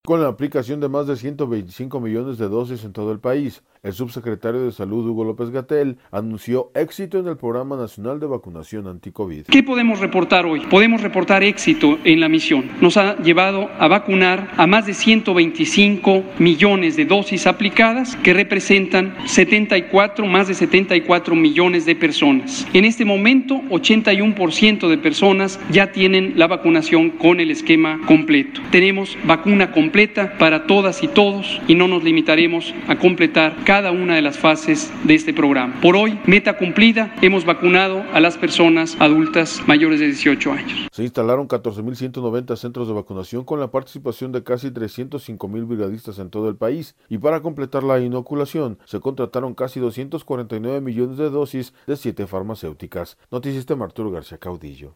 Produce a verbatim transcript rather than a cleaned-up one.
con la aplicación de más de ciento veinticinco millones de dosis en todo el país. El subsecretario de Salud, Hugo López-Gatell, anunció éxito en el Programa Nacional de Vacunación Anti-COVID. ¿Qué podemos reportar hoy? Podemos reportar éxito en la misión. Nos ha llevado a vacunar a más de ciento veinticinco millones de dosis aplicadas, que representan setenta y cuatro, más de setenta y cuatro millones de personas. En este momento, ochenta y uno por ciento de personas ya tienen la vacunación con el esquema completo. Tenemos vacuna completa para todas y todos y no nos limitaremos a completar cada una de las fases de este programa. Por hoy, meta cumplida, hemos vacunado a las personas adultas mayores de dieciocho años. Se instalaron catorce mil ciento noventa centros de vacunación con la participación de casi trescientos cinco mil brigadistas en todo el país, y para completar la inoculación se contrataron casi doscientos cuarenta y nueve millones de dosis de siete farmacéuticas. Noticias de Arturo García Caudillo.